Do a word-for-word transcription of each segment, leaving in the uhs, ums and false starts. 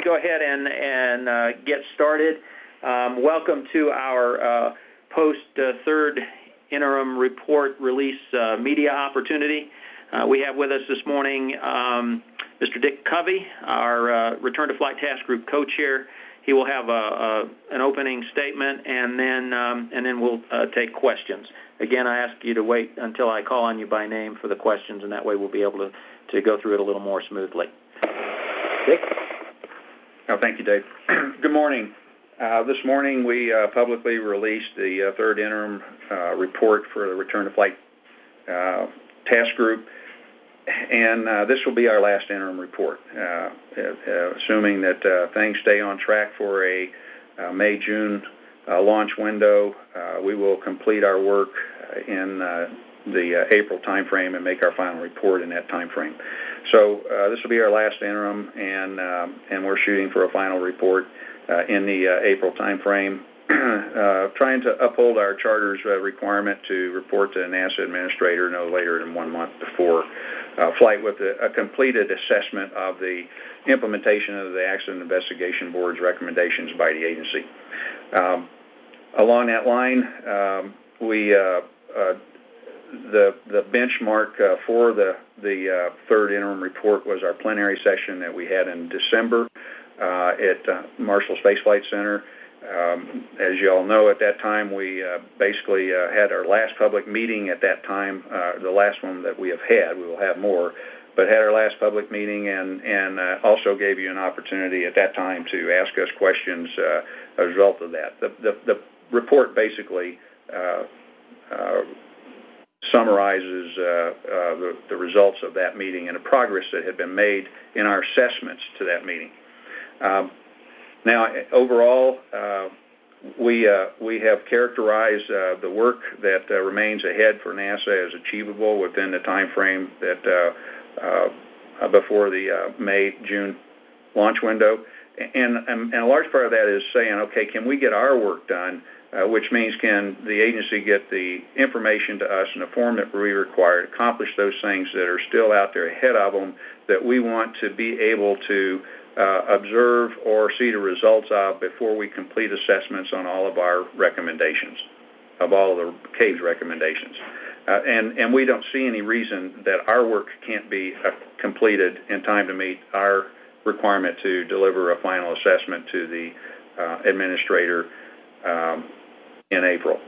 go ahead and, and uh, get started. Um, welcome to our uh, post-third uh, interim report release uh, media opportunity. Uh, we have with us this morning um, Mister Dick Covey, our uh, Return to Flight Task Group co-chair. He will have a, a, an opening statement, and then um, and then we'll uh, take questions. Again, I ask you to wait until I call on you by name for the questions, and that way we'll be able to, to go through it a little more smoothly. Dick? Oh, thank you, Dave. Good morning. Uh, this morning we uh, publicly released the uh, third interim uh, report for the Return to Flight uh, Task Group, and uh, this will be our last interim report, uh, uh, assuming that uh, things stay on track for a uh, May-June uh, launch window. Uh, we will complete our work in uh, the uh, April timeframe and make our final report in that timeframe. So uh, this will be our last interim, and uh, and we're shooting for a final report uh, in the uh, April timeframe, uh, trying to uphold our charter's uh, requirement to report to the NASA administrator no later than one month before uh, flight with a, a completed assessment of the implementation of the Accident Investigation Board's recommendations by the agency. Um, along that line, um, we uh, uh, The the benchmark uh, for the the uh, third interim report was our plenary session that we had in December uh, at uh, Marshall Space Flight Center. Um, as you all know, at that time we uh, basically uh, had our last public meeting at that time, uh, the last one that we have had. We will have more, but had our last public meeting, and and uh, also gave you an opportunity at that time to ask us questions uh, as a result of that. The the, the report basically Uh, uh, summarizes uh, uh, the, the results of that meeting and the progress that had been made in our assessments to that meeting. Um, now, overall, uh, we uh, we have characterized uh, the work that uh, remains ahead for NASA as achievable within the time frame that uh, uh, before the uh, May-June launch window. And, and, and a large part of that is saying, okay, can we get our work done? Uh, which means can the agency get the information to us in the form that we require to accomplish those things that are still out there ahead of them that we want to be able to uh, observe or see the results of before we complete assessments on all of our recommendations, of all of the C A B's recommendations. Uh, and, and we don't see any reason that our work can't be uh, completed in time to meet our requirement to deliver a final assessment to the uh, administrator um, in April.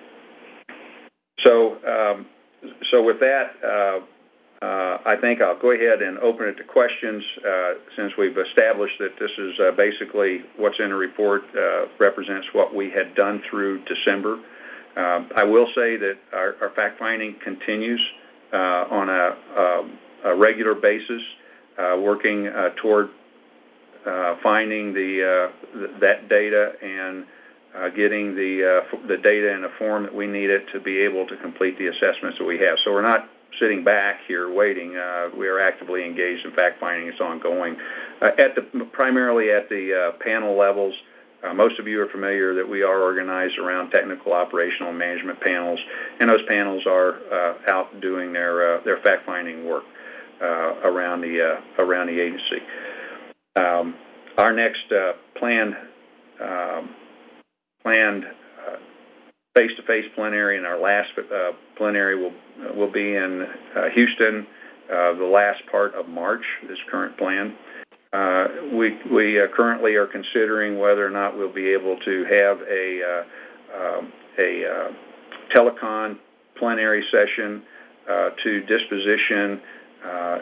So, um, so with that, uh, uh, I think I'll go ahead and open it to questions uh, since we've established that this is uh, basically what's in the report uh, represents what we had done through December. Uh, I will say that our, our fact-finding continues uh, on a, a, a regular basis, uh, working uh, toward uh, finding the uh, th- that data and Uh, getting the uh, the data in a form that we need it to be able to complete the assessments that we have. So we're not sitting back here waiting. Uh, we are actively engaged in fact-finding. It's ongoing. Uh, at the primarily at the uh, panel levels, uh, most of you are familiar that we are organized around technical, operational, and management panels, and those panels are uh, out doing their uh, their fact-finding work uh, around the uh, around the agency. Um, our next uh, planned um, planned uh, face-to-face plenary, and our last uh, plenary will will be in uh, Houston, uh, the last part of March. This current plan. Uh, we we uh, currently are considering whether or not we'll be able to have a uh, um, a uh, telecon plenary session uh, to disposition uh,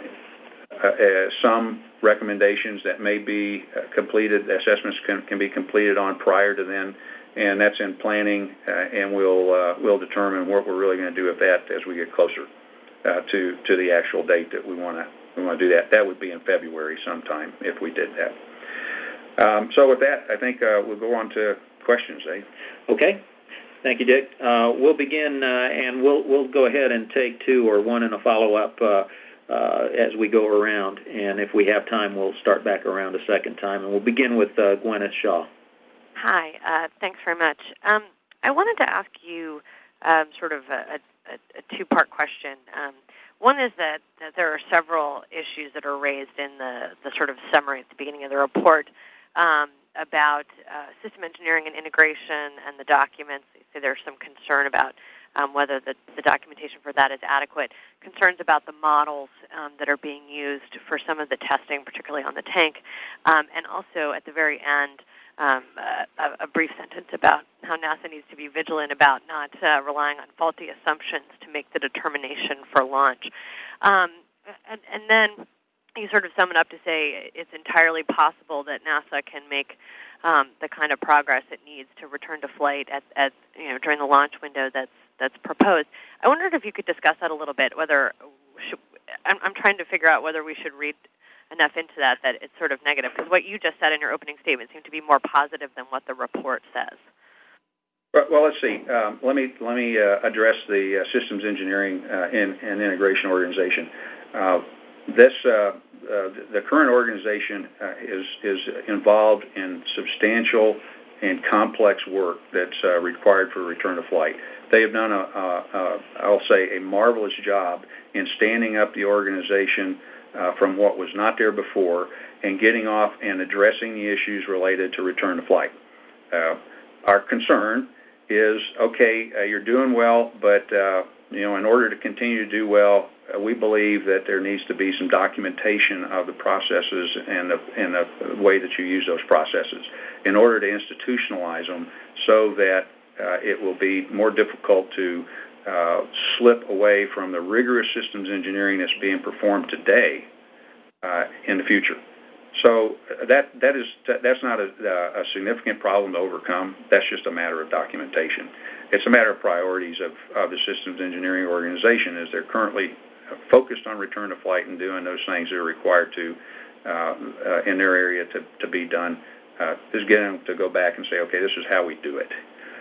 uh, some recommendations that may be uh, completed. Assessments can, can be completed on prior to then. And that's in planning, uh, and we'll uh, we'll determine what we're really going to do with that as we get closer uh, to to the actual date that we want to we want to do that. That would be in February sometime if we did that. Um, so with that, I think uh, we'll go on to questions, eh? Okay, thank you, Dick. Uh, we'll begin, uh, and we'll we'll go ahead and take two or one and a follow up uh, uh, as we go around. And if we have time, we'll start back around a second time, and we'll begin with uh, Gwyneth Shaw. Hi, uh, thanks very much. Um, I wanted to ask you um, sort of a, a, a two-part question. Um, one is that, that there are several issues that are raised in the, the sort of summary at the beginning of the report um, about uh, system engineering and integration and the documents. So there's some concern about um, whether the, the documentation for that is adequate, concerns about the models um, that are being used for some of the testing, particularly on the tank, um, and also at the very end, um, a, a brief sentence about how NASA needs to be vigilant about not uh, relying on faulty assumptions to make the determination for launch. Um, and, and then you sort of sum it up to say it's entirely possible that NASA can make um, the kind of progress it needs to return to flight at, at you know during the launch window that's that's proposed. I wondered if you could discuss that a little bit. Whether should, I'm, I'm trying to figure out whether we should read enough into that that it's sort of negative, because what you just said in your opening statement seemed to be more positive than what the report says. Well, let's see. Um, let me let me uh, address the uh, systems engineering uh, and, and integration organization. Uh, this uh, uh, the current organization uh, is is involved in substantial and complex work that's uh, required for return to flight. They have done a, a, a I'll say a marvelous job in standing up the organization uh, from what was not there before and getting off and addressing the issues related to return to flight. Uh, our concern is, okay, uh, you're doing well, but uh, you know, in order to continue to do well, uh, we believe that there needs to be some documentation of the processes and the, and the way that you use those processes in order to institutionalize them so that uh, it will be more difficult to uh, slip away from the rigorous systems engineering that's being performed today uh, in the future. So that that is that's not a, a significant problem to overcome. That's just a matter of documentation. It's a matter of priorities of, of the systems engineering organization, as they're currently focused on return to flight and doing those things that are required to uh, uh, in their area to, to be done. Uh, is getting to go back and say, okay, this is how we do it.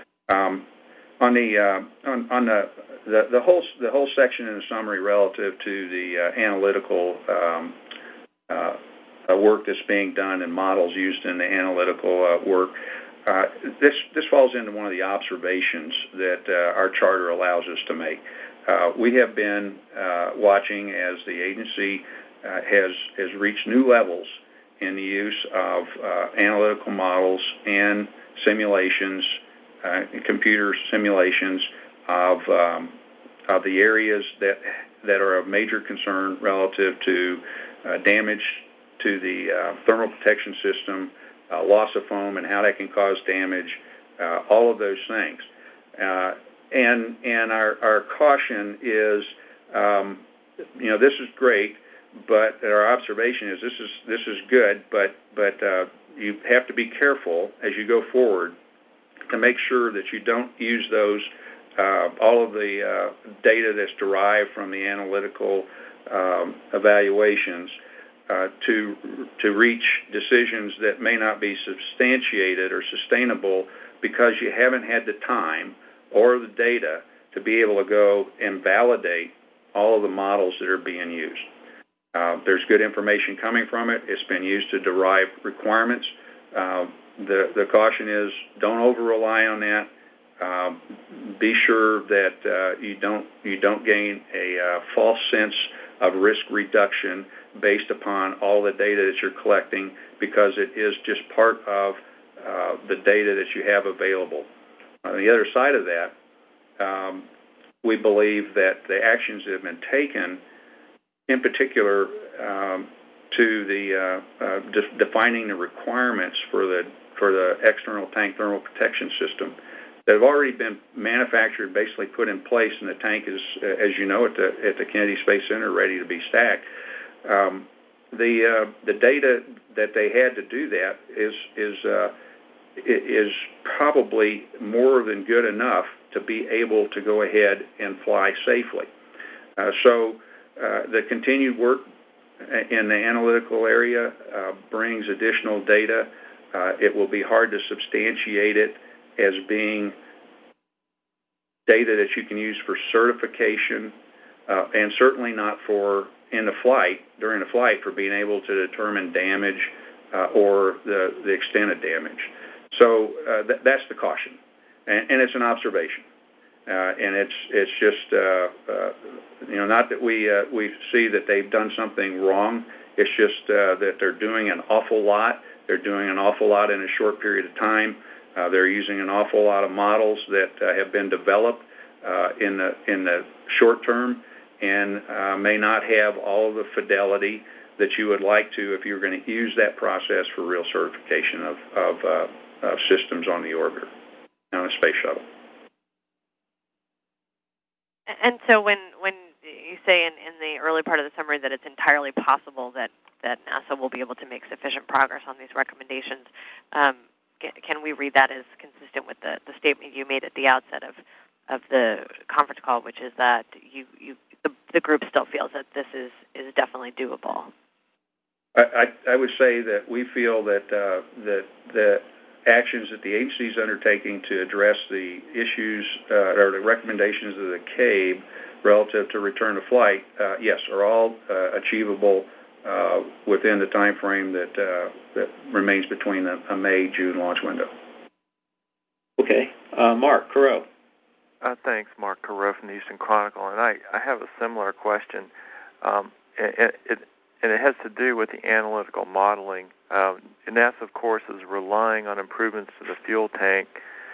Um, on the uh, on, on the, the the whole the whole section in the summary relative to the uh, analytical um, uh, Uh, work that's being done and models used in the analytical uh, work. Uh, this this falls into one of the observations that uh, our charter allows us to make. Uh, we have been uh, watching as the agency uh, has has reached new levels in the use of uh, analytical models and simulations, uh, computer simulations of um, of the areas that that are of major concern relative to uh, damage to the uh, thermal protection system, uh, loss of foam and how that can cause damage, uh, all of those things. Uh, and and our, our caution is, um, you know, this is great, but our observation is this is this is good, but but uh, you have to be careful as you go forward to make sure that you don't use those uh, all of the uh, data that's derived from the analytical um, evaluations Uh, to to reach decisions that may not be substantiated or sustainable because you haven't had the time or the data to be able to go and validate all of the models that are being used. Uh, there's good information coming from it. It's been used to derive requirements. Uh, the the caution is don't over rely on that. Uh, be sure that uh, you don't you don't gain a uh, false sense of risk reduction based upon all the data that you're collecting, because it is just part of uh, the data that you have available. On the other side of that, um, we believe that the actions that have been taken, in particular um, to the uh, uh, de- defining the requirements for the for the external tank thermal protection system, that have already been manufactured, basically put in place, and the tank is, uh, as you know, at the at the Kennedy Space Center, ready to be stacked. Um, the uh, the data that they had to do that is is uh, is probably more than good enough to be able to go ahead and fly safely. Uh, so uh, the continued work in the analytical area uh, brings additional data. Uh, it will be hard to substantiate it as being data that you can use for certification, uh, and certainly not for in the flight, during the flight, for being able to determine damage uh, or the, the extent of damage. So uh, th- that's the caution, and, and it's an observation, uh, and it's it's just uh, uh, you know not that we uh, we see that they've done something wrong. It's just uh, that they're doing an awful lot They're doing an awful lot in a short period of time. Uh, they're using an awful lot of models that uh, have been developed uh, in the in the short term, and uh, may not have all of the fidelity that you would like to if you were going to use that process for real certification of of, uh, of systems on the orbiter, on a space shuttle. And so when when you say in, in the early part of the summary that it's entirely possible that, that NASA will be able to make sufficient progress on these recommendations, um, can, can we read that as consistent with the, the statement you made at the outset of, of the conference call, which is that you, you the, the group still feels that this is, is definitely doable? I, I, I would say that we feel that uh, that the actions that the agency is undertaking to address the issues uh, or the recommendations of the C A B E relative to return to flight, uh, yes, are all uh, achievable uh, within the time frame that uh, that remains between the, a May-June launch window. Okay. Uh, Mark Carreau. Uh, thanks, Mark Carreau from the Houston Chronicle. And I, I have a similar question. Um, it, it, and it has to do with the analytical modeling. Um, NASA, of course, is relying on improvements to the fuel tank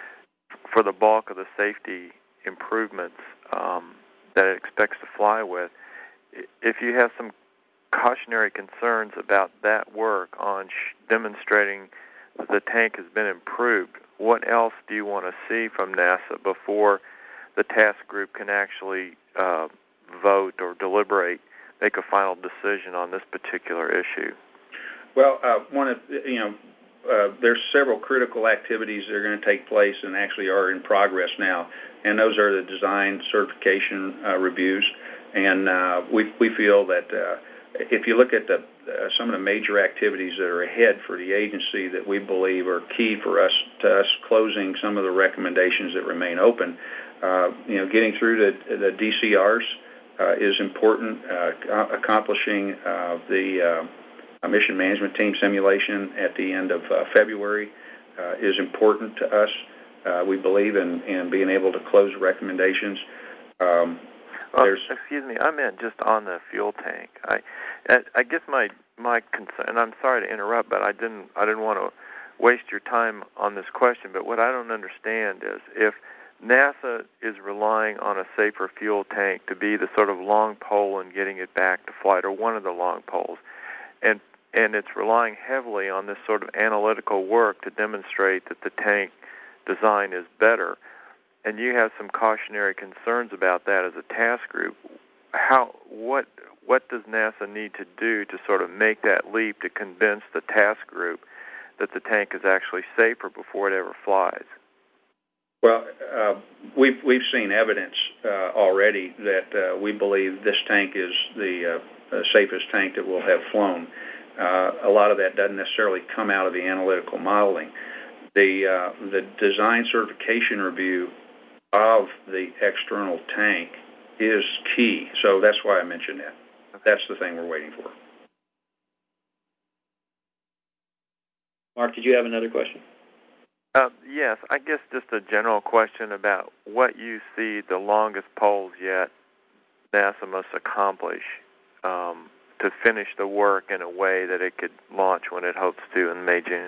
for the bulk of the safety improvements um, that it expects to fly with. If you have some cautionary concerns about that work on sh- demonstrating that the tank has been improved, what else do you want to see from NASA before the task group can actually uh, vote or deliberate, make a final decision on this particular issue? Well, uh, one of you know, uh, there's several critical activities that are going to take place and actually are in progress now, and those are the design certification uh, reviews. And uh, we we feel that uh, if you look at the uh, some of the major activities that are ahead for the agency that we believe are key for us to us closing some of the recommendations that remain open, uh, you know, getting through the the D C Rs uh, is important. Uh, accomplishing uh, the uh, A mission management team simulation at the end of uh, February uh, is important to us. Uh, we believe in, in being able to close recommendations. Um, oh, excuse me, I meant just on the fuel tank. I, I guess my my concern, and I'm sorry to interrupt, but I didn't I didn't want to waste your time on this question. But what I don't understand is if NASA is relying on a safer fuel tank to be the sort of long pole in getting it back to flight, or one of the long poles, and and it's relying heavily on this sort of analytical work to demonstrate that the tank design is better, and you have some cautionary concerns about that as a task group. How what what does NASA need to do to sort of make that leap to convince the task group that the tank is actually safer before it ever flies? Well, uh, we've we've seen evidence uh, already that uh, we believe this tank is the uh, safest tank that we'll have flown. Uh, a lot of that doesn't necessarily come out of the analytical modeling. The uh, the design certification review of the external tank is key, so that's why I mentioned that. That's the thing we're waiting for. Mark, did you have another question? Uh, yes, I guess just a general question about what you see the longest poles yet NASA must accomplish um, to finish the work in a way that it could launch when it hopes to in May, June.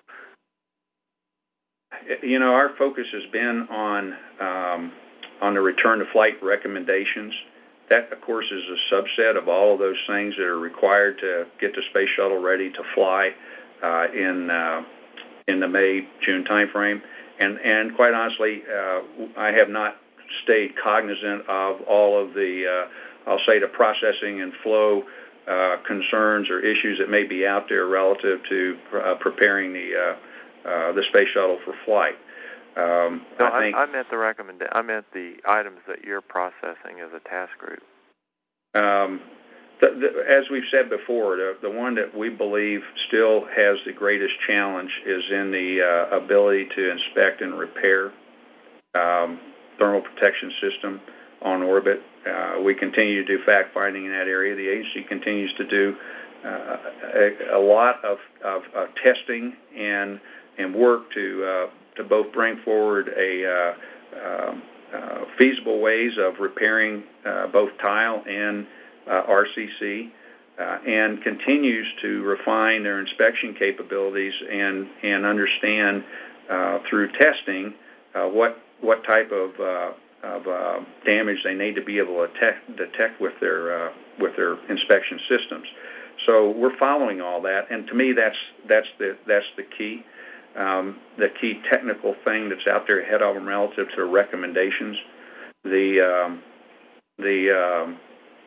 You know, our focus has been on um, on the return to flight recommendations. That, of course, is a subset of all of those things that are required to get the space shuttle ready to fly uh, in uh, in the May-June timeframe. And and quite honestly, uh, I have not stayed cognizant of all of the, uh, I'll say, the processing and flow uh, concerns or issues that may be out there relative to uh, preparing the uh, uh, the space shuttle for flight. Um, no, I, think, I, I meant the recommend. I meant the items that you're processing as a task group. Um, the, the, as we've said before, the, the one that we believe still has the greatest challenge is in the uh, ability to inspect and repair um, thermal protection system on orbit. Uh, we continue to do fact-finding in that area. The agency continues to do uh, a, a lot of, of, of testing and and work to uh, to both bring forward a uh, um, uh, feasible ways of repairing uh, both tile and uh, R C C. uh, and continues to refine their inspection capabilities and and understand uh, through testing uh, what what type of uh, of uh, damage they need to be able to detect, detect with their uh, with their inspection systems. So we're following all that, and to me, that's that's the that's the key, um, the key technical thing that's out there ahead of them relative to recommendations. The um, the um,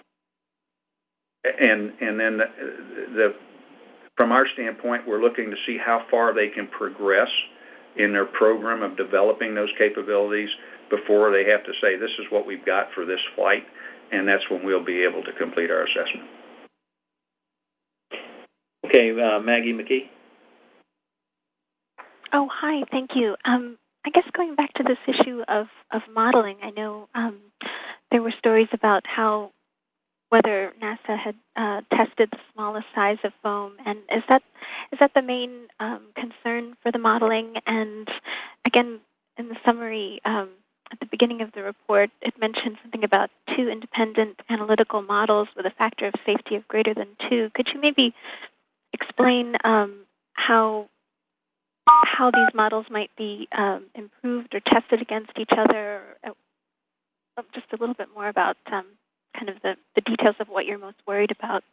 and and then the, the from our standpoint, we're looking to see how far they can progress in their program of developing those capabilities before they have to say, this is what we've got for this flight, and that's when we'll be able to complete our assessment. Okay, uh, Maggie McKee. Oh, hi, thank you. Um, I guess going back to this issue of, of modeling, I know um, there were stories about how whether NASA had uh, tested the smallest size of foam, and is that is that the main um, concern for the modeling? And again, in the summary um, at the beginning of the report, it mentioned something about two independent analytical models with a factor of safety of greater than two. Could you maybe explain um, how how these models might be um, improved or tested against each other? Uh, just a little bit more about um, kind of the, the details of what you're most worried about.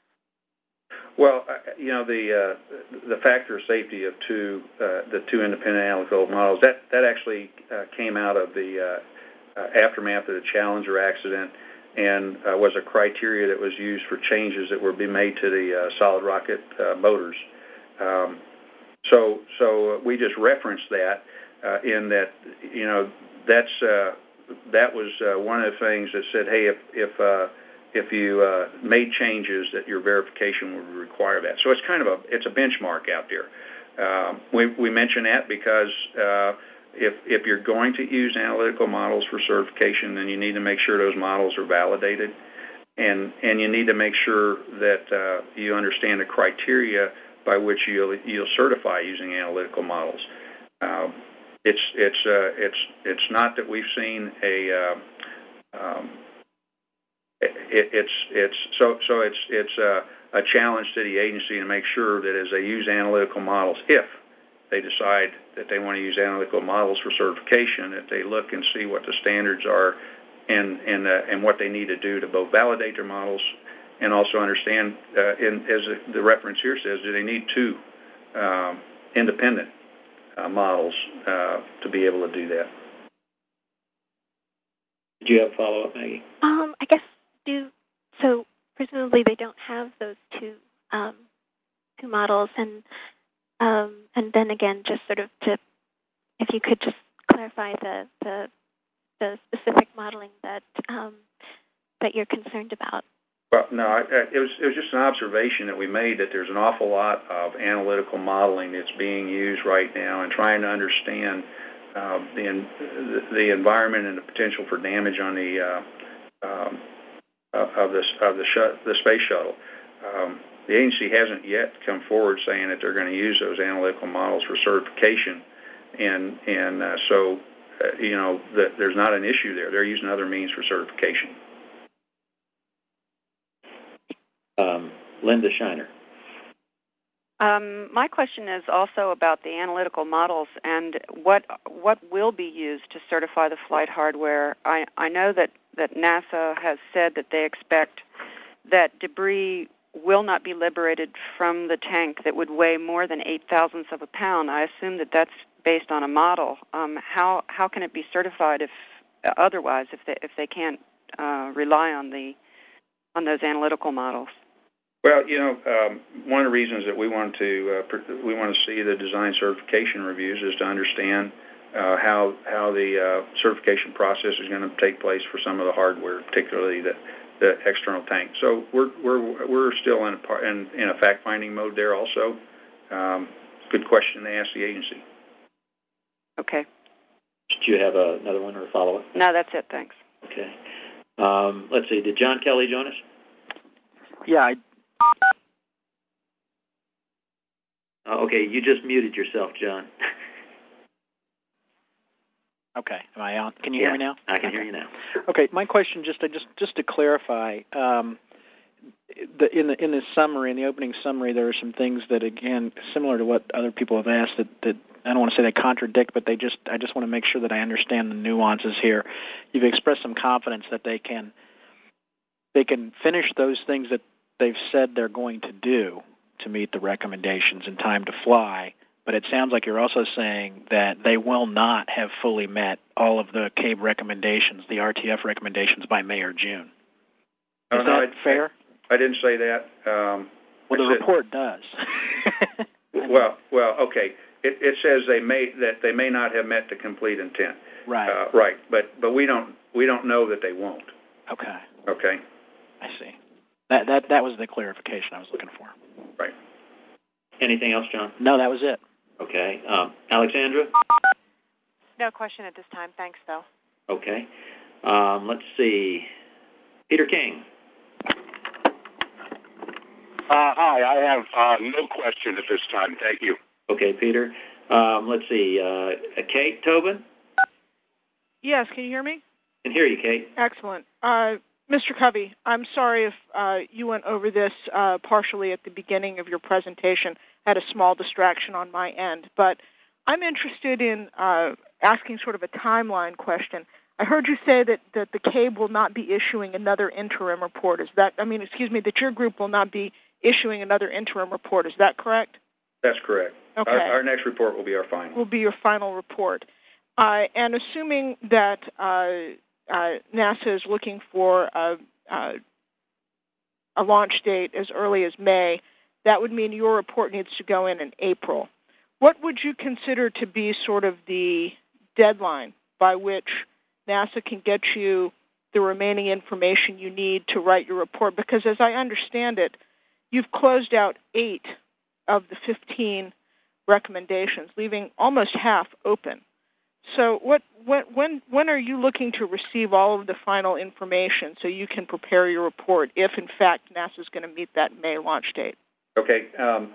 Well, uh, you know, the uh, the factor of safety of two, uh, the two independent analytical models, that, that actually uh, came out of the uh, uh, aftermath of the Challenger accident and uh, was a criteria that was used for changes that were being made to the uh, solid rocket uh, motors. Um, so so we just referenced that uh, in that, you know, that's uh, that was uh, one of the things that said, hey, if if uh, if you uh, made changes, that your verification would require that. So it's kind of a it's a benchmark out there. Uh, we we mention that because uh, if if you're going to use analytical models for certification, then you need to make sure those models are validated, and and you need to make sure that uh, you understand the criteria by which you'll you'll certify using analytical models. Uh, it's it's uh, it's it's not that we've seen a uh, um, It, it's it's so so it's it's a, a challenge to the agency to make sure that as they use analytical models, if they decide that they want to use analytical models for certification, that they look and see what the standards are, and and uh, and what they need to do to both validate their models and also understand. Uh, in, as the reference here says, do they need two um, independent uh, models uh, to be able to do that? Did you have a follow-up, Maggie? Um, I guess. Do, so presumably they don't have those two um, two models, and um, and then again, just sort of to, if you could just clarify the the, the specific modeling that um, that you're concerned about. Well, no, I, it was it was just an observation that we made that there's an awful lot of analytical modeling that's being used right now, and trying to understand uh, the the environment and the potential for damage on the uh, um, of this of the sh- the space shuttle. Um, the agency hasn't yet come forward saying that they're going to use those analytical models for certification, and and uh, so uh, you know the, there's not an issue there. They're using other means for certification. Um, Linda Shiner. Um, my question is also about the analytical models and what what will be used to certify the flight hardware. I, I know that, that NASA has said that they expect that debris will not be liberated from the tank that would weigh more than eight thousandths of a pound. I assume that that's based on a model. Um, how how can it be certified if uh, otherwise if they if they can't uh, rely on the on those analytical models? Well, you know, um, one of the reasons that we want to uh, we want to see the design certification reviews is to understand uh, how how the uh, certification process is going to take place for some of the hardware, particularly the, the external tank. So we're we're we're still in a par- in, in a fact finding mode there. Also, um, good question to ask the agency. Okay. Did you have a, another one or a follow up? No, that's it. Thanks. Okay. Um, let's see. Did John Kelly join us? Yeah. I Oh, okay, you just muted yourself, John. Okay, am I on? Can you yeah, hear me now? I can okay. hear you now. Okay, my question just to just just to clarify, um, the, in the in the summary, in the opening summary, there are some things that, again, similar to what other people have asked, that, that I don't want to say they contradict, but they just I just want to make sure that I understand the nuances here. You've expressed some confidence that they can they can finish those things that they've said they're going to do to meet the recommendations in time to fly, but it sounds like you're also saying that they will not have fully met all of the C A B recommendations, the R T F recommendations, by May or June. Is no, that I, fair? I didn't say that. Um, well, the said, report does. well, well, okay. It, it says they may that they may not have met the complete intent. Right. Uh, right. But but we don't we don't know that they won't. Okay. Okay. I see. That that that was the clarification I was looking for. Right. Anything else, John? No, that was it. Okay. Um, Alexandra? No question at this time. Thanks, though. Okay. Um, let's see. Peter King. Uh, hi, I have uh, no question at this time. Thank you. Okay, Peter. Um, let's see. Uh, Kate Tobin? Yes, can you hear me? I can hear you, Kate. Excellent. Uh, Mister Covey, I'm sorry if uh, you went over this uh, partially at the beginning of your presentation. I had a small distraction on my end, but I'm interested in uh, asking sort of a timeline question. I heard you say that, that the C A B will not be issuing another interim report. Is that, I mean, excuse me, that your group will not be issuing another interim report. Is that correct? That's correct. Okay. Our, our next report will be our final. Will be your final report. Uh, and assuming that uh, uh, NASA is looking for a, a, a launch date as early as May, that would mean your report needs to go in in April. What would you consider to be sort of the deadline by which NASA can get you the remaining information you need to write your report? Because as I understand it, you've closed out eight of the fifteen recommendations, leaving almost half open. So what, when, when, when are you looking to receive all of the final information so you can prepare your report if, in fact, NASA is going to meet that May launch date? Okay. Um,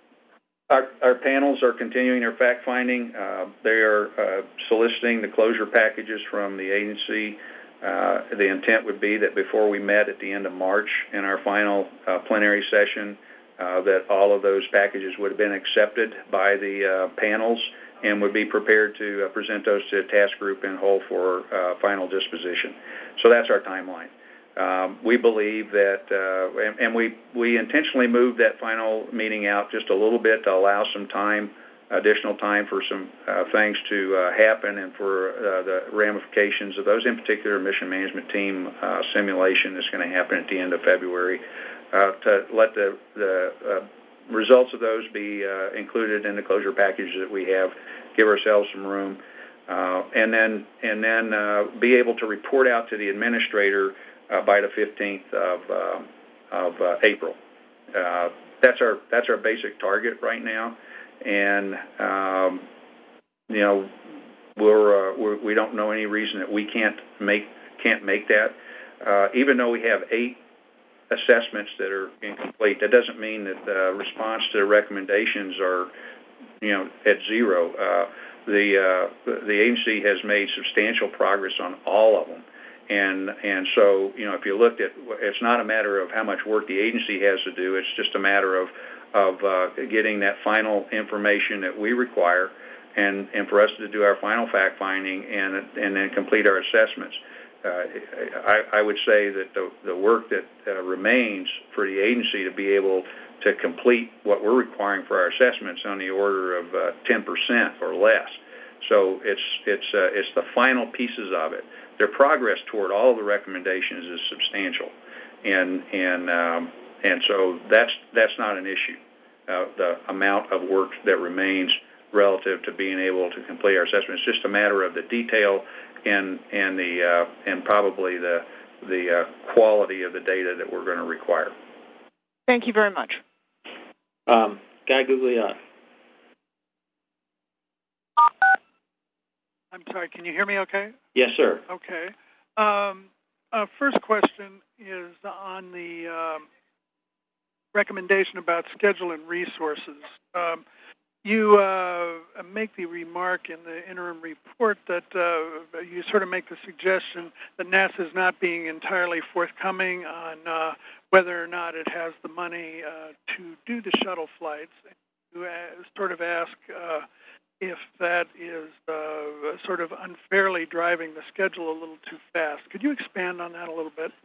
our, our panels are continuing their fact-finding. Uh, they are uh, soliciting the closure packages from the agency. Uh, the intent would be that before we met at the end of March in our final uh, plenary session, uh, that all of those packages would have been accepted by the uh, panels and would be prepared to uh, present those to the task group in whole for uh, final disposition. So that's our timeline. Um, we believe that, uh, and, and we, we intentionally moved that final meeting out just a little bit to allow some time, additional time for some uh, things to uh, happen and for uh, the ramifications of those, in particular mission management team uh, simulation that's going to happen at the end of February, uh, to let the, the uh, results of those be uh, included in the closure package that we have, give ourselves some room, uh, and then, and then uh, be able to report out to the administrator uh, by the fifteenth of, uh, of uh, April. Uh, that's our, that's our basic target right now. And, um, you know, we're, uh, we're, we don't know any reason that we can't make, can't make that. Uh, even though we have eight assessments that are incomplete, that doesn't mean that the response to the recommendations are, you know, at zero. Uh, the, uh, the agency has made substantial progress on all of them. And, and so, you know, if you looked at, it's not a matter of how much work the agency has to do, it's just a matter of of uh, getting that final information that we require, and, and for us to do our final fact-finding and and then complete our assessments. Uh, I, I would say that the, the work that uh, remains for the agency to be able to complete what we're requiring for our assessments on the order of uh, ten percent or less. So it's it's uh, it's the final pieces of it. Their progress toward all of the recommendations is substantial, and and um, And so that's that's not an issue, uh, the amount of work that remains relative to being able to complete our assessment. It's just a matter of the detail and and the uh, and probably the the uh, quality of the data that we're going to require. Thank you very much. Um, Guy Gugliotta. I'm sorry, can you hear me okay? Yes, sir. Okay. Um, uh, first question is on the um, recommendation about schedule and resources. Um, you uh, make the remark in the interim report that uh, you sort of make the suggestion that NASA is not being entirely forthcoming on uh, whether or not it has the money uh, to do the shuttle flights. You uh, sort of ask uh, if that is uh, sort of unfairly driving the schedule a little too fast. Could you expand on that a little bit?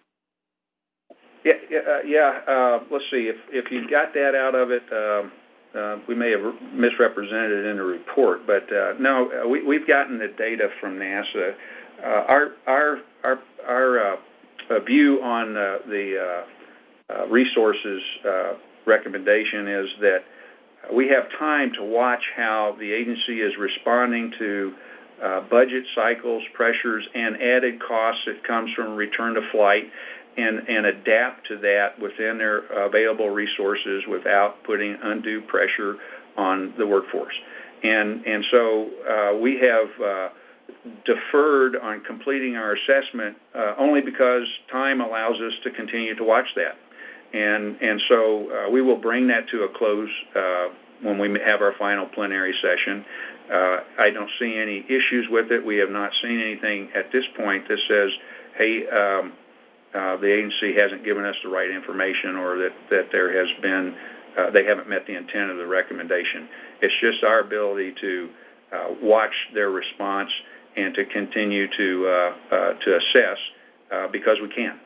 Yeah, yeah. Uh, yeah uh, let's see. If if you got that out of it, um, uh, we may have misrepresented it in the report. But uh, no, uh, we, we've gotten the data from NASA. Uh, our our our our uh, view on uh, the uh, uh, resources uh, recommendation is that we have time to watch how the agency is responding to uh, budget cycles, pressures, and added costs that comes from return to flight. And, and adapt to that within their available resources without putting undue pressure on the workforce. And and so uh, we have uh, deferred on completing our assessment uh, only because time allows us to continue to watch that. And and so uh, we will bring that to a close uh, when we have our final plenary session. Uh, I don't see any issues with it. We have not seen anything at this point that says, hey, um, Uh, the agency hasn't given us the right information, or that, that there has been, uh, they haven't met the intent of the recommendation. It's just our ability to uh, watch their response and to continue to uh, uh, to assess uh, because we can.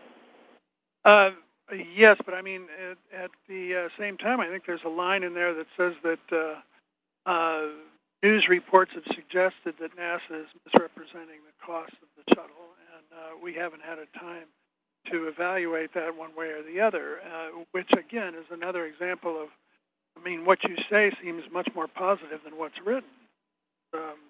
Uh, yes, but I mean, at, at the uh, same time, I think there's a line in there that says that uh, uh, news reports have suggested that NASA is misrepresenting the cost of the shuttle, and uh, we haven't had a time to evaluate that one way or the other, uh, which, again, is another example of, I mean, what you say seems much more positive than what's written. Um,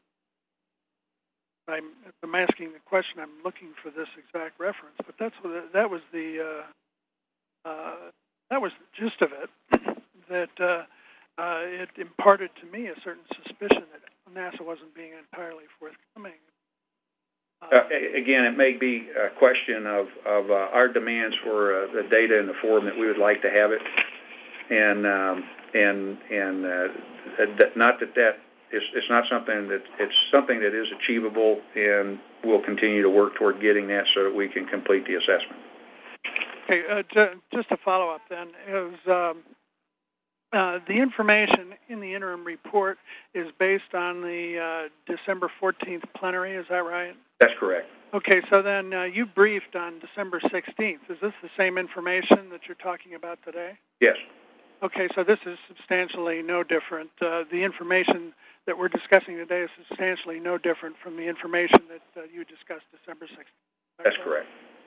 I'm, I'm asking the question, I'm looking for this exact reference, but that's what, that was the uh, uh, that was the gist of it, that uh, uh, it imparted to me a certain suspicion that NASA wasn't being entirely forthcoming. Uh, again, it may be a question of, of uh, our demands for uh, the data in the form that we would like to have it, and um, and and uh, that, not that that is it's not something that it's something that is achievable, and we'll continue to work toward getting that so that we can complete the assessment. Okay, uh, j- just to follow up then, is um, uh, the information in the interim report is based on the uh, December fourteenth plenary, is that right? That's correct. Okay, so then uh, you briefed on December sixteenth. Is this the same information that you're talking about today? Yes. Okay, so this is substantially no different. Uh, the information that we're discussing today is substantially no different from the information that uh, you discussed December sixteenth. That's correct.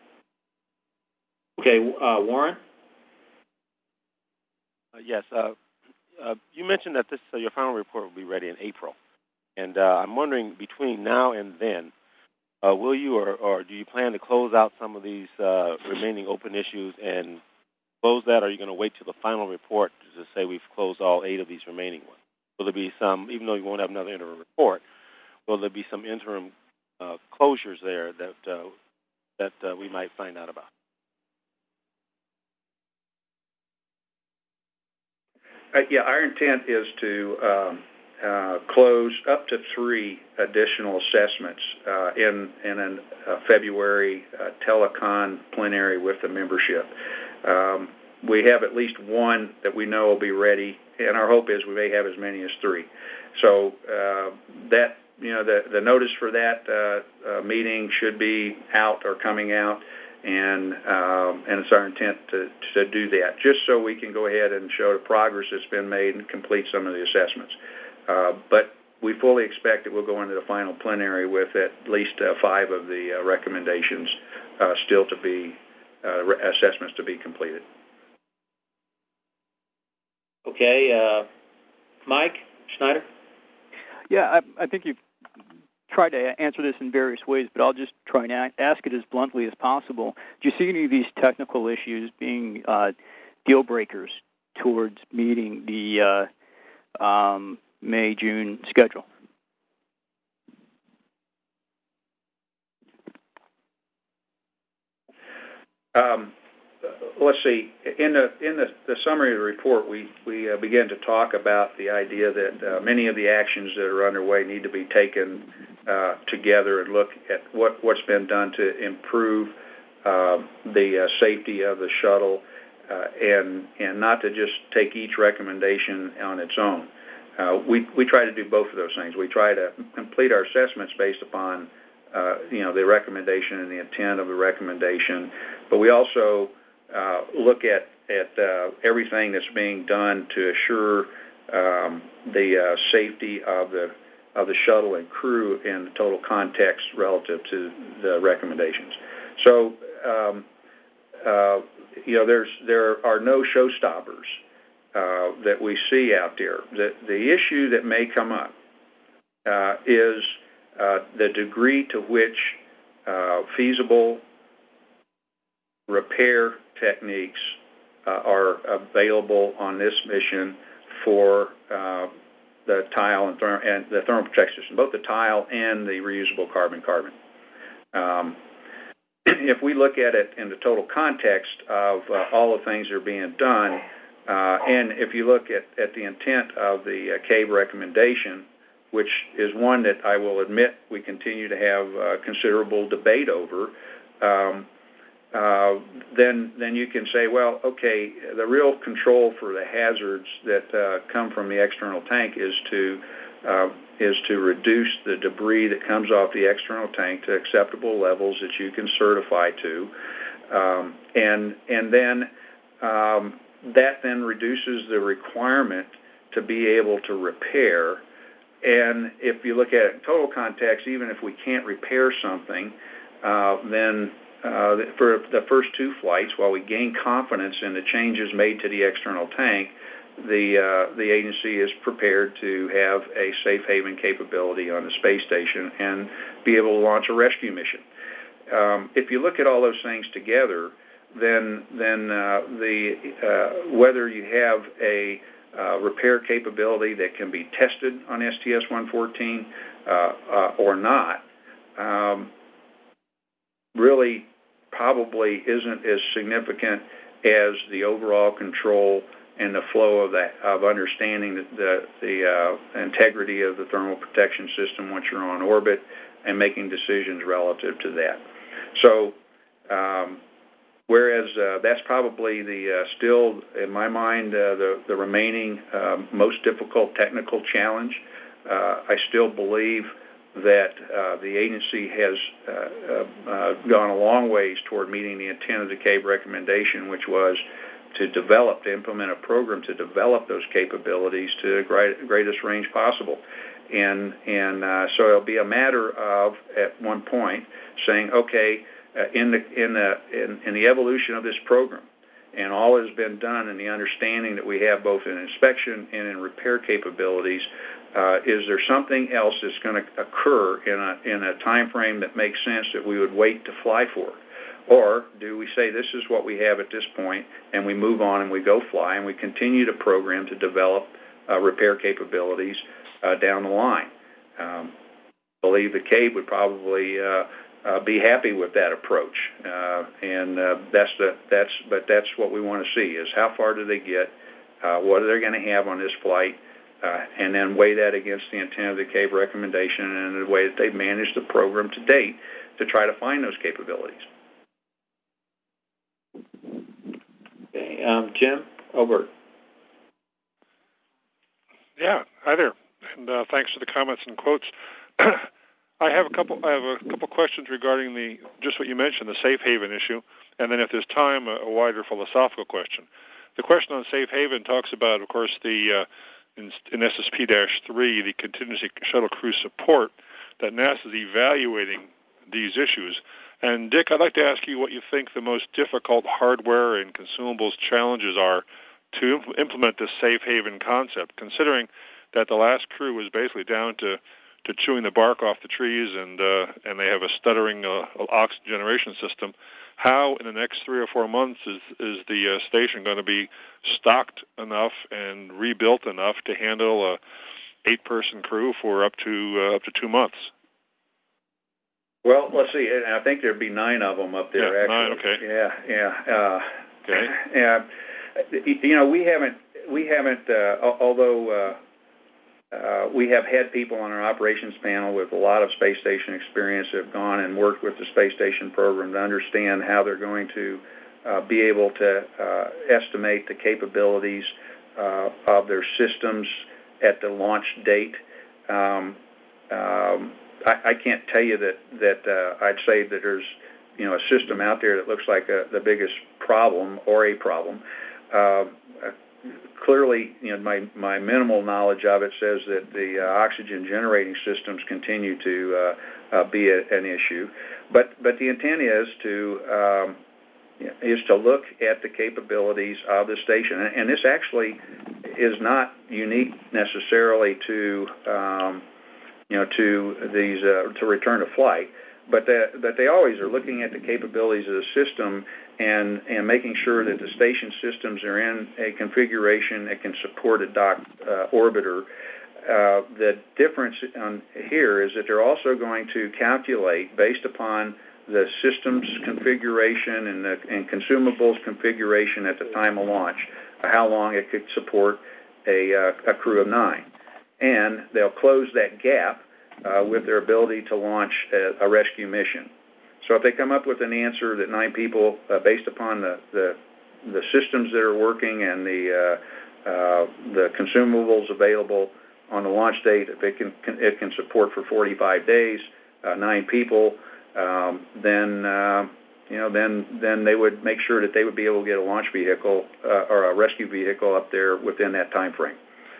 Okay, uh, Warren? Uh, yes, uh, uh, you mentioned that this uh, your final report will be ready in April. And uh, I'm wondering, between now and then, Uh, will you, or, or do you plan to close out some of these uh, remaining open issues and close that, or are you going to wait till the final report to say we've closed all eight of these remaining ones? Will there be some, even though you won't have another interim report, will there be some interim uh, closures there that uh, that uh, we might find out about? Uh, yeah, our intent is to um, Uh, close up to three additional assessments uh, in in a uh, February uh, telecon plenary with the membership. Um, we have at least one that we know will be ready, and our hope is we may have as many as three. So uh, that you know the the notice for that uh, uh, meeting should be out or coming out, and um, and it's our intent to to do that just so we can go ahead and show the progress that's been made and complete some of the assessments. Uh, but we fully expect that we'll go into the final plenary with at least uh, five of the uh, recommendations uh, still to be, uh, re- assessments to be completed. Okay, uh, Mike Schneider? Yeah, I, I think you've tried to answer this in various ways, but I'll just try and ask it as bluntly as possible. Do you see any of these technical issues being uh, deal breakers towards meeting the uh, um, May, June schedule? Um, let's see. In the in the, the summary of the report, we we uh, begin to talk about the idea that uh, many of the actions that are underway need to be taken uh, together and look at what what's been done to improve uh, the uh, safety of the shuttle, uh, and and not to just take each recommendation on its own. Uh, we we try to do both of those things. We try to complete our assessments based upon uh, you know the recommendation and the intent of the recommendation, but we also uh, look at at uh, everything that's being done to assure um, the uh, safety of the of the shuttle and crew in the total context relative to the recommendations. So um, uh, you know there's there are no showstoppers Uh, that we see out there. The, the issue that may come up uh, is uh, the degree to which uh, feasible repair techniques uh, are available on this mission for uh, the tile and, therm- and the thermal protection system, both the tile and the reusable carbon-carbon. Um, if we look at it in the total context of uh, all the things that are being done, Uh, and if you look at, at the intent of the uh, C A B E recommendation, which is one that I will admit we continue to have uh, considerable debate over, um, uh, then then you can say, well, okay, the real control for the hazards that uh, come from the external tank is to uh, is to reduce the debris that comes off the external tank to acceptable levels that you can certify to, um, and and then. Um, That then reduces the requirement to be able to repair. And if you look at it in total context, even if we can't repair something, uh, then uh, for the first two flights, while we gain confidence in the changes made to the external tank, the uh, the agency is prepared to have a safe haven capability on the space station and be able to launch a rescue mission. Um, if you look at all those things together, then then uh, the uh, whether you have a uh, repair capability that can be tested on S T S one fourteen uh, uh, or not, um, really probably isn't as significant as the overall control and the flow of that of understanding the the, the uh, integrity of the thermal protection system once you're on orbit and making decisions relative to that. So. Um, Whereas uh, that's probably the uh, still, in my mind, uh, the, the remaining uh, most difficult technical challenge. Uh, I still believe that uh, the agency has uh, uh, gone a long ways toward meeting the intent of the C A B E recommendation, which was to develop, to implement a program to develop those capabilities to the great, greatest range possible. And, and uh, so it'll be a matter of, at one point, saying, okay, Uh, in the in the in, in the evolution of this program, and all that has been done, and the understanding that we have both in inspection and in repair capabilities, uh, is there something else that's going to occur in a in a time frame that makes sense that we would wait to fly for, or do we say this is what we have at this point, and we move on and we go fly, and we continue to program to develop uh, repair capabilities uh, down the line? Um, I believe the C A B E would probably. Uh, Uh, be happy with that approach, uh, and uh, that's the that's but that's what we want to see is how far do they get, uh, what are they going to have on this flight, uh, and then weigh that against the intent of the C A B E recommendation and the way that they've managed the program to date to try to find those capabilities. Okay, um, Jim Obert. Yeah, hi there, and uh, thanks for the comments and quotes. I have a couple. I have a couple questions regarding the just what you mentioned, the safe haven issue, and then if there's time, a, a wider philosophical question. The question on safe haven talks about, of course, the uh, in, in S S P three, the contingency shuttle crew support that NASA is evaluating these issues. And Dick, I'd like to ask you what you think the most difficult hardware and consumables challenges are to imp- implement this safe haven concept, considering that the last crew was basically down to to chewing the bark off the trees, and uh, and they have a stuttering uh, oxygen generation system. How, in the next three or four months, is is the uh, station going to be stocked enough and rebuilt enough to handle a eight-person crew for up to uh, up to two months? Well, let's see. I think there'd be nine of them up there. Yeah, actually. nine. Okay. Yeah, yeah. Uh, Okay. Uh, you know, we haven't, we haven't, uh, although uh, uh, we have had people on our operations panel with a lot of space station experience who have gone and worked with the space station program to understand how they're going to uh, be able to uh, estimate the capabilities uh, of their systems at the launch date. Um, um, I, I can't tell you that, that uh, I'd say that there's, you know, a system out there that looks like a, the biggest problem or a problem. Uh, clearly, you know, my, my minimal knowledge of it says that the uh, oxygen generating systems continue to uh, uh, be a, an issue. But but the intent is to um, is to look at the capabilities of the station, and, and this actually is not unique necessarily to um, you know to these uh, to return to flight. But that, that they always are looking at the capabilities of the system and, and making sure that the station systems are in a configuration that can support a docked uh, orbiter. Uh, the difference on here is that they're also going to calculate, based upon the system's configuration and, the, and consumables configuration at the time of launch, how long it could support a, uh, a crew of nine. And they'll close that gap Uh, with their ability to launch a, a rescue mission. So if they come up with an answer that nine people, uh, based upon the, the the systems that are working and the uh, uh, the consumables available on the launch date, if it can, can it can support for forty-five days, uh, nine people, um, then uh, you know then then they would make sure that they would be able to get a launch vehicle uh, or a rescue vehicle up there within that time frame.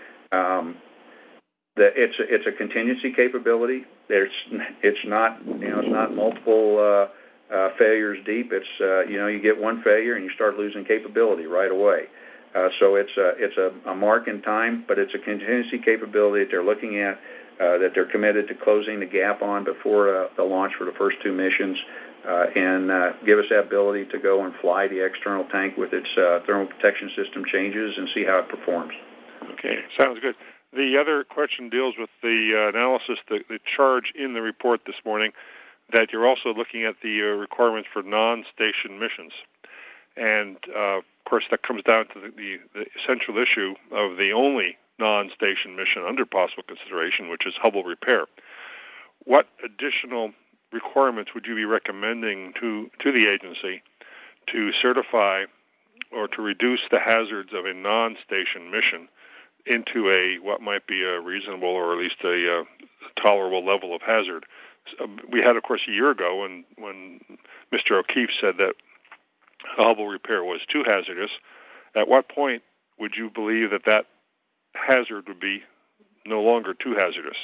Um, The, it's a, it's a contingency capability. There's it's not you know it's not multiple uh, uh, failures deep. It's uh, you know you get one failure and you start losing capability right away. Uh, so it's a it's a, a mark in time, but it's a contingency capability that they're looking at, uh, that they're committed to closing the gap on before uh, the launch for the first two missions, uh, and uh, give us that ability to go and fly the external tank with its uh, thermal protection system changes and see how it performs. Okay, sounds good. The other question deals with the uh, analysis, the, the charge in the report this morning, that you're also looking at the uh, requirements for non-station missions. And, uh, of course, that comes down to the, the, the essential issue of the only non-station mission under possible consideration, which is Hubble repair. What additional requirements would you be recommending to, to the agency to certify or to reduce the hazards of a non-station mission into a what might be a reasonable or at least a uh, tolerable level of hazard? So we had, of course, a year ago when, when Mister O'Keefe said that Hubble repair was too hazardous. At what point would you believe that that hazard would be no longer too hazardous?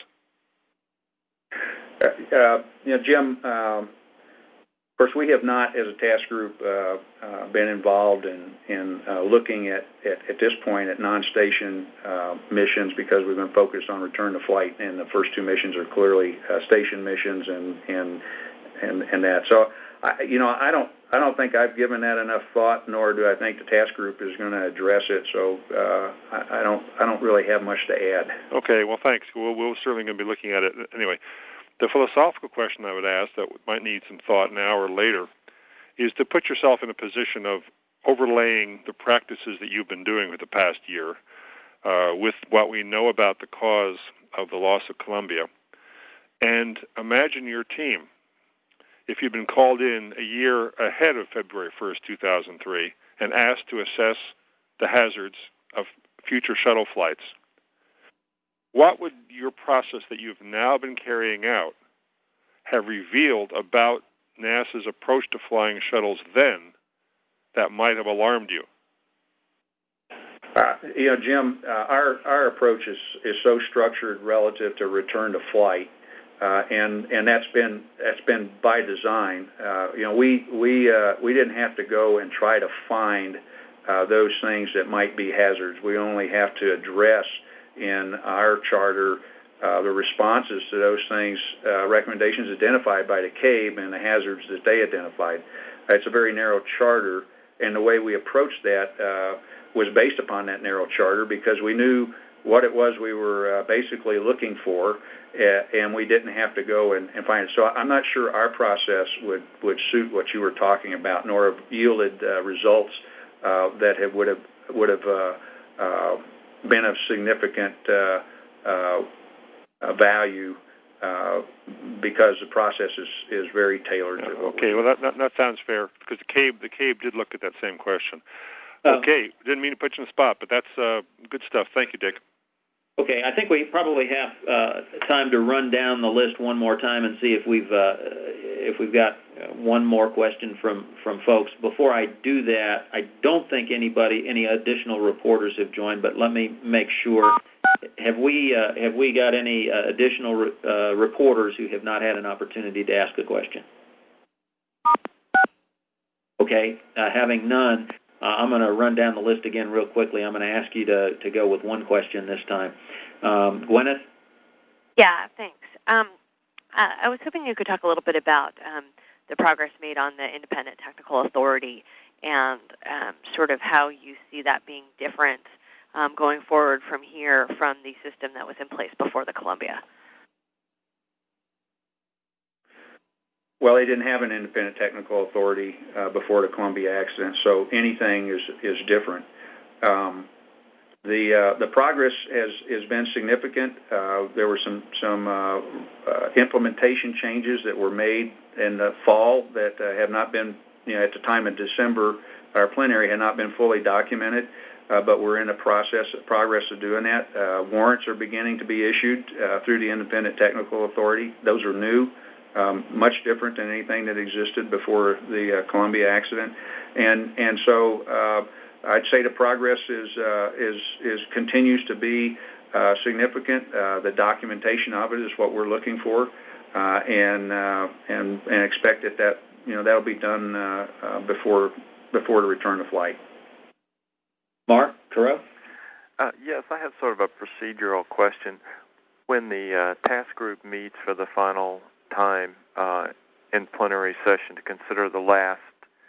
Uh, uh, you know, Jim, um, of course, we have not, as a task group, uh, uh, been involved in, in uh, looking at, at, at this point at non-station uh, missions because we've been focused on return to flight, and the first two missions are clearly uh, station missions and and and, and that. So, I, you know, I don't I don't think I've given that enough thought, nor do I think the task group is going to address it. So, uh, I, I don't I don't really have much to add. Okay. Well, thanks. We'll, we're certainly going to be looking at it anyway. The philosophical question I would ask that might need some thought now or later is to put yourself in a position of overlaying the practices that you've been doing for the past year uh, with what we know about the cause of the loss of Columbia. And imagine your team, if you'd been called in a year ahead of February first, two thousand three, and asked to assess the hazards of future shuttle flights. What would your process that you've now been carrying out have revealed about NASA's approach to flying shuttles then that might have alarmed you? Uh, you know, Jim, uh, our our approach is, is so structured relative to return to flight, uh, and and that's been that's been by design. Uh, you know, we we uh, we didn't have to go and try to find uh, those things that might be hazards. We only have to address in our charter uh, the responses to those things, uh, recommendations identified by the C A B and the hazards that they identified. Uh, it's a very narrow charter, and the way we approached that uh, was based upon that narrow charter because we knew what it was we were uh, basically looking for, uh, and we didn't have to go and, and find it. So I'm not sure our process would, would suit what you were talking about, nor have yielded uh, results uh, that have, would have would have uh, uh, been of significant uh, uh, uh, value uh, because the process is, is very tailored. Yeah, to what okay, well that, that that sounds fair because the C A B the C A B did look at that same question. Uh, okay, didn't mean to put you in the spot, but that's uh, good stuff. Thank you, Dick. Okay, I think we probably have uh, time to run down the list one more time and see if we've uh, if we've got one more question from, from folks. Before I do that, I don't think anybody, any additional reporters have joined, but let me make sure. Have we uh, have we got any uh, additional re- uh, reporters who have not had an opportunity to ask a question? Okay, uh, having none, uh, I'm going to run down the list again real quickly. I'm going to ask you to, to go with one question this time. Um, Gwyneth? Yeah, thanks. Um, uh, I was hoping you could talk a little bit about um, the progress made on the Independent Technical Authority and um, sort of how you see that being different um, going forward from here from the system that was in place before the Columbia. Well, they didn't have an independent technical authority uh, before the Columbia accident, so anything is is different. Um, the uh, the progress has has been significant. Uh, there were some some uh, uh, implementation changes that were made in the fall that uh, have not been, you know, at the time of December, our plenary had not been fully documented, uh, but we're in the process of progress of doing that. Uh, warrants are beginning to be issued uh, through the independent technical authority. Those are new. Um, much different than anything that existed before the uh, Columbia accident, and and so uh, I'd say the progress is uh, is is continues to be uh, significant. Uh, the documentation of it is what we're looking for, uh, and uh, and and expect that that you know that'll be done uh, uh, before before the return to flight. Mark Carreau? Uh, yes, I have sort of a procedural question. When the uh, task group meets for the final time uh, in plenary session to consider the last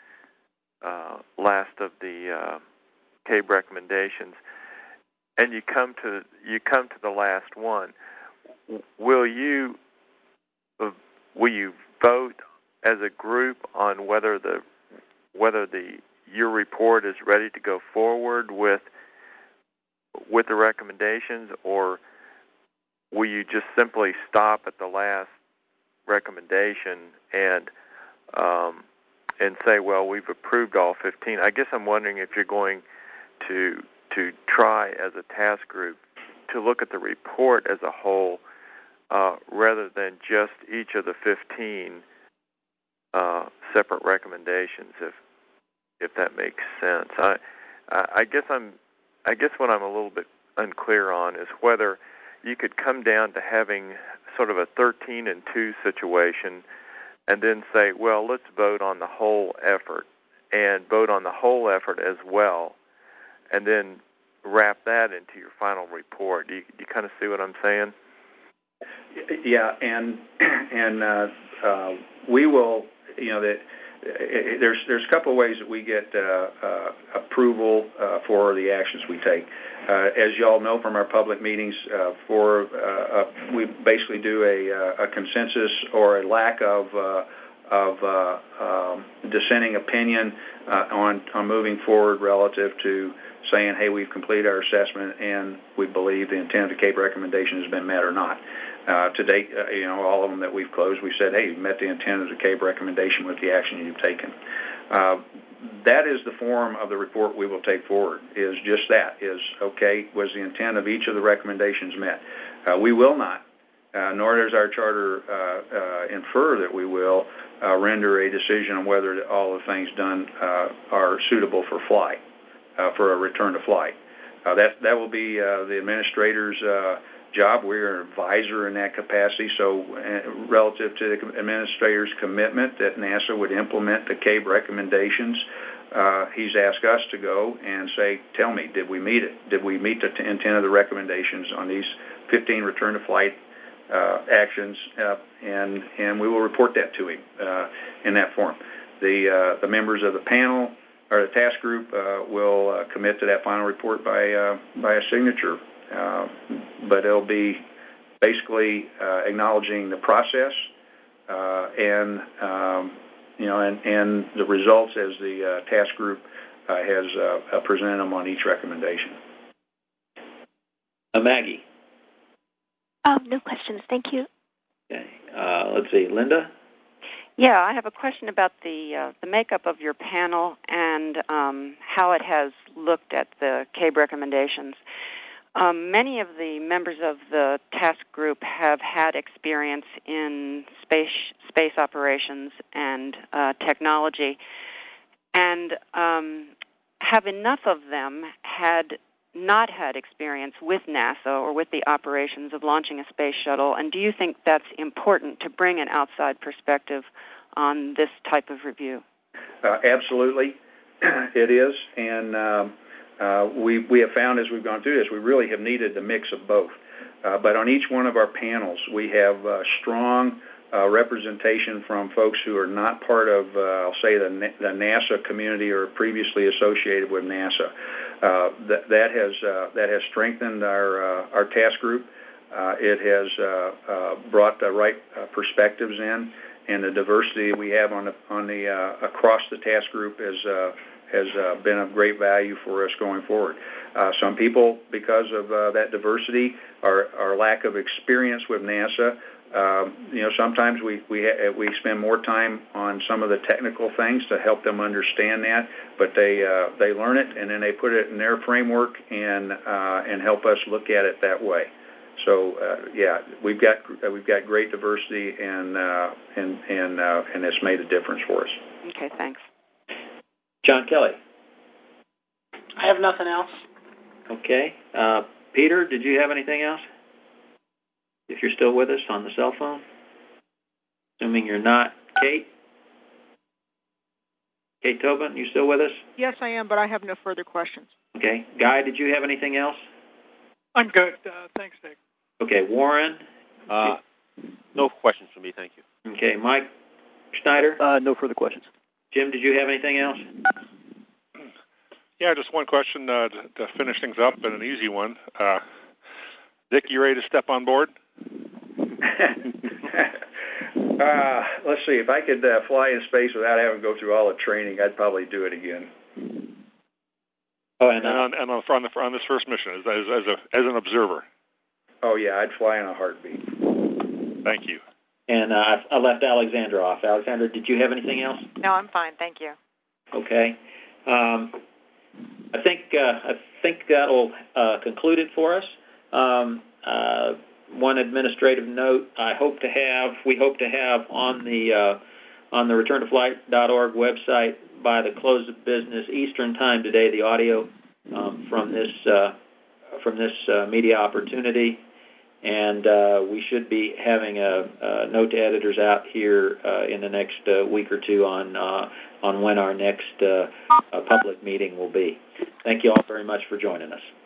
uh, last of the uh, C A B recommendations, and you come to you come to the last one, will you uh, will you vote as a group on whether the whether the your report is ready to go forward with with the recommendations, or will you just simply stop at the last recommendation and um, and say, well, we've approved all fifteen? I guess I'm wondering if you're going to to try as a task group to look at the report as a whole uh, rather than just each of the fifteen uh, separate recommendations, if if that makes sense. I I guess I'm I guess what I'm a little bit unclear on is whether you could come down to having sort of a thirteen and two situation and then say, well, let's vote on the whole effort and vote on the whole effort as well, and then wrap that into your final report. Do you, do you kind of see what I'm saying? Yeah, and and uh, uh, we will, you know, that there's there's a couple of ways that we get uh, uh, approval uh, for the actions we take. Uh, as you all know from our public meetings, uh, for uh, uh, we basically do a, a consensus or a lack of uh, of uh, um, dissenting opinion uh, on on moving forward relative to saying, hey, we've completed our assessment and we believe the intent of the C A B recommendation has been met or not. Uh, to date, uh, you know, all of them that we've closed, we said, hey, you've met the intent of the C A B recommendation with the action you've taken. Uh, that is the form of the report we will take forward, is just that, is, okay, was the intent of each of the recommendations met? Uh, we will not, uh, nor does our charter uh, uh, infer that we will uh, render a decision on whether all the things done uh, are suitable for flight, uh, for a return to flight. Uh, that, that will be uh, the administrator's uh, job. We're an advisor in that capacity, so uh, relative to the administrator's commitment that NASA would implement the C A B recommendations, uh, he's asked us to go and say, tell me, did we meet it? Did we meet the t- intent of the recommendations on these fifteen return to flight uh, actions? Uh, and and we will report that to him uh, in that form. The uh, the members of the panel or the task group uh, will uh, commit to that final report by uh, by a signature. Uh, but it'll be basically uh, acknowledging the process uh, and um, you know and, and the results as the uh, task group uh, has uh, presented them on each recommendation. Uh, Maggie. Um, no questions. Thank you. Okay. Uh, let's see, Linda. Yeah, I have a question about the uh, the makeup of your panel and um, how it has looked at the C A B E recommendations. Um, many of the members of the task group have had experience in space space operations and uh, technology, and um, have enough of them had not had experience with NASA or with the operations of launching a space shuttle, and do you think that's important to bring an outside perspective on this type of review? Uh, absolutely, it is, and um, uh, we we have found as we've gone through this, we really have needed the mix of both. Uh, but on each one of our panels, we have uh, strong uh, representation from folks who are not part of, uh, I'll say, the, the NASA community or previously associated with NASA. Uh, that, that has uh, that has strengthened our uh, our task group. Uh, it has uh, uh, brought the right uh, perspectives in, and the diversity we have on the on the uh, across the task group is uh, has uh, been of great value for us going forward. Uh, some people, because of uh, that diversity, our our lack of experience with NASA. Um, you know, sometimes we we ha- we spend more time on some of the technical things to help them understand that, but they uh, they learn it and then they put it in their framework and uh, and help us look at it that way. So uh, yeah, we've got uh, we've got great diversity and uh, and and uh, and it's made a difference for us. Okay, thanks. John Kelly. I have nothing else. Okay, uh, Peter, did you have anything else? If you're still with us on the cell phone, assuming you're not. Kate? Kate Tobin, you still with us? Yes, I am, but I have no further questions. Okay. Guy, did you have anything else? I'm good. Uh, thanks, Dick. Okay. Warren? Uh, no questions for me, thank you. Okay. Mike Schneider? Uh, no further questions. Jim, did you have anything else? Yeah, just one question uh, to, to finish things up, and an easy one. Uh, Dick, you ready to step on board? uh, let's see. If I could uh, fly in space without having to go through all the training, I'd probably do it again. Oh, and, uh, and on, and on, on, the, on this first mission, as, as, as, a, as an observer. Oh, yeah, I'd fly in a heartbeat. Thank you. And uh, I left Alexandra off. Alexandra, did you have anything else? No, I'm fine. Thank you. Okay. Um, I think uh, I think that'll uh, conclude it for us. Um, uh, one administrative note: I hope to have, we hope to have on the uh, on the return to flight dot org website by the close of business Eastern Time today the audio um, from this uh, from this uh, media opportunity, and uh, we should be having a, a note to editors out here uh, in the next uh, week or two on uh, on when our next uh, uh, public meeting will be. Thank you all very much for joining us.